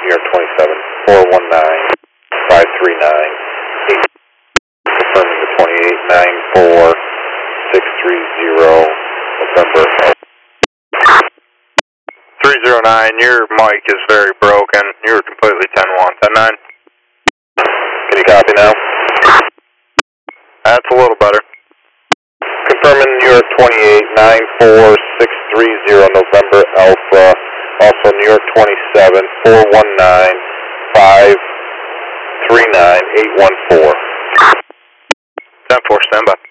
New York 27, 419, 539, 8. Confirming the 2894, 630, November. 309, your mic is very broken. You're completely 10-1, 10-9. Can you copy now? That's a little better. Confirming New York 2894, 630, November Alpha. Also New York 27, 419, 539, 814. 10-4, standby.